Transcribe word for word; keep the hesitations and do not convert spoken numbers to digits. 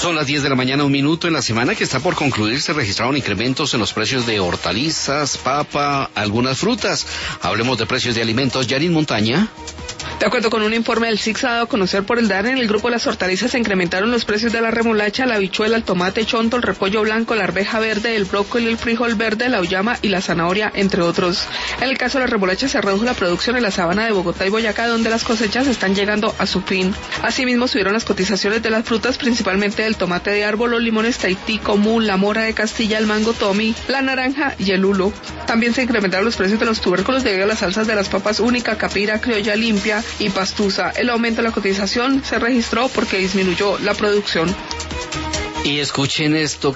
Son las diez de la mañana, un minuto. En la semana que está por concluir se registraron incrementos en los precios de hortalizas, papa, algunas frutas. Hablemos de precios de alimentos. Yarin Montaña. De acuerdo con un informe del S I C dado a conocer por el D A R, en el grupo de las hortalizas se incrementaron los precios de la remolacha, la habichuela, el tomate chonto, el repollo blanco, la arveja verde, el brócoli, el frijol verde, la auyama y la zanahoria, entre otros. En el caso de la remolacha se redujo la producción en la sabana de Bogotá y Boyacá, donde las cosechas están llegando a su fin. Asimismo subieron las cotizaciones de las frutas, principalmente del tomate de árbol, los limones Tahití común, la mora de Castilla, el mango Tommy, la naranja y el lulo. También se incrementaron los precios de los tubérculos debido a las salsas de las papas única, capira, criolla limpia y pastusa. El aumento de la cotización se registró porque disminuyó la producción. Y escuchen esto